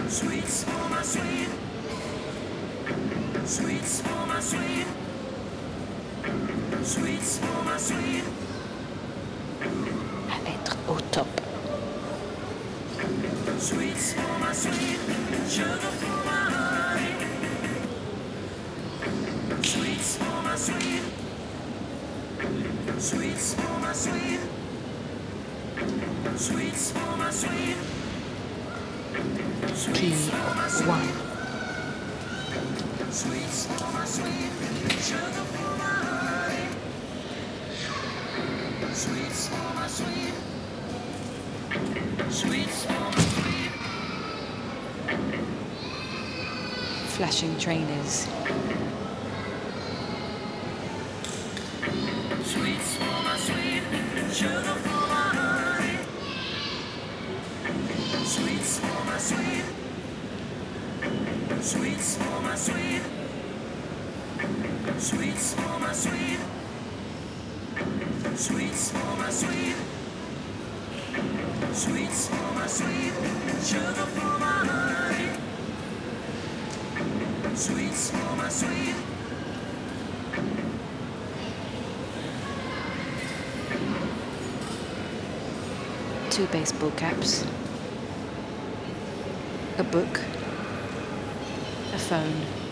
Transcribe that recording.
Sweets for my sweet. Sweets for my sweet. Sweets for my sweet. À être au top. Sweets for my sweet. Sugar for my honey. Sweets for my sweet. Sweets for my sweet. Sweets for my sweet. Sweets for my sweet. T1. Sweets for my sweet. Sugar for my honey. Sweets for my sweet. Sweets for my sweet. Flashing trainers. Sweets for my sweet. Sugar for my honey. Sweets for my sweet. Sweets for my sweet. Sweets for my sweet. Sweets for my sweet. Sweets for my sweet. Sugar for my honey. Sweets for my sweet. Two baseball caps. A book. A phone.